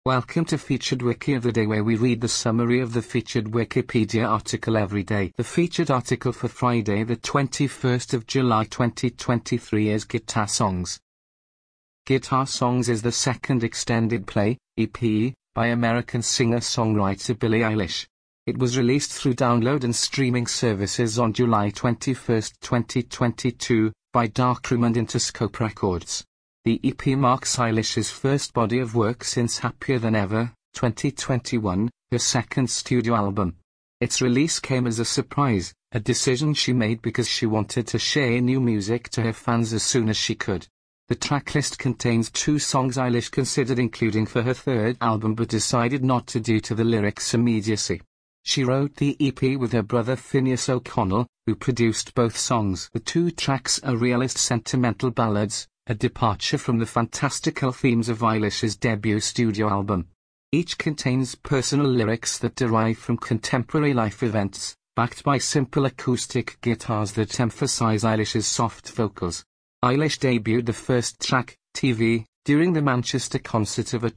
Welcome to Featured Wiki of the Day, where we read the summary of the featured Wikipedia article every day. The featured article for Friday the 21st of July 2023 is Guitar Songs. Guitar Songs is the second extended play, EP, by American singer-songwriter Billie Eilish. It was released through download and streaming services on July 21, 2022, by Darkroom and Interscope Records. The EP marks Eilish's first body of work since Happier Than Ever, 2021, her second studio album. Its release came as a surprise, a decision she made because she wanted to share new music to her fans as soon as she could. The tracklist contains 2 songs Eilish considered including for her third album but decided not to due to the lyrics' immediacy. She wrote the EP with her brother Phineas O'Connell, who produced both songs. The 2 tracks are realist sentimental ballads, a departure from the fantastical themes of Eilish's debut studio album. Each contains personal lyrics that derive from contemporary life events, backed by simple acoustic guitars that emphasize Eilish's soft vocals. Eilish debuted the first track, TV, during the Manchester concert of a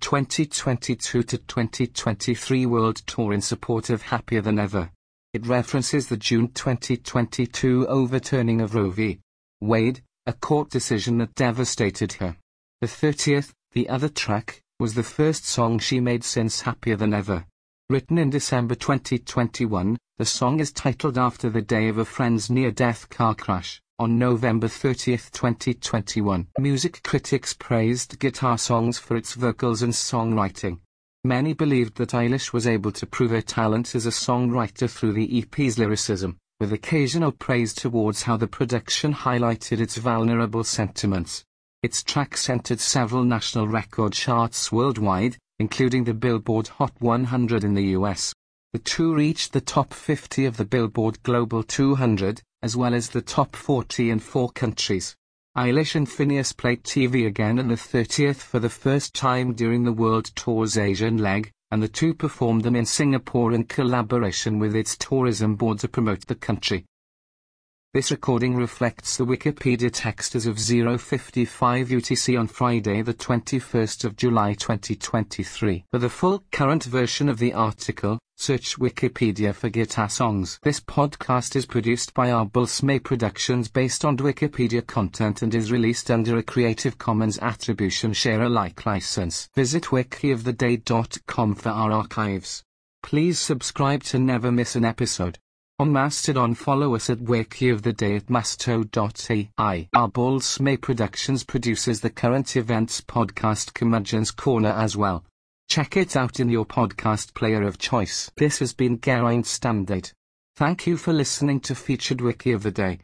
2022-2023 world tour in support of Happier Than Ever. It references the June 2022 overturning of Roe v. Wade, a court decision that devastated her. The 30th, the other track, was the first song she made since Happier Than Ever. Written in December 2021, the song is titled after the day of a friend's near-death car crash, on November 30, 2021. Music critics praised Guitar Songs for its vocals and songwriting. Many believed that Eilish was able to prove her talent as a songwriter through the EP's lyricism, with occasional praise towards how the production highlighted its vulnerable sentiments. Its tracks entered several national record charts worldwide, including the Billboard Hot 100 in the US. The 2 reached the top 50 of the Billboard Global 200, as well as the top 40 in 4 countries. Eilish and Phineas played TV again on the 30th for the first time during the world tour's Asian leg, and the 2 performed them in Singapore in collaboration with its tourism board to promote the country. This recording reflects the Wikipedia text as of 0:55 UTC on Friday the 21st of July 2023. For the full current version of the article, search Wikipedia for Guitar Songs. This podcast is produced by Arbulsme Productions based on Wikipedia content and is released under a Creative Commons Attribution Share Alike license. Visit wikioftheday.com for our archives. Please subscribe to never miss an episode. On Mastodon, follow us at wikioftheday at masto.ai. Arbulsme Productions produces the current events podcast Curmudgeon's Corner as well. Check it out in your podcast player of choice. This has been Geraint Standard. Thank you for listening to Featured Wiki of the Day.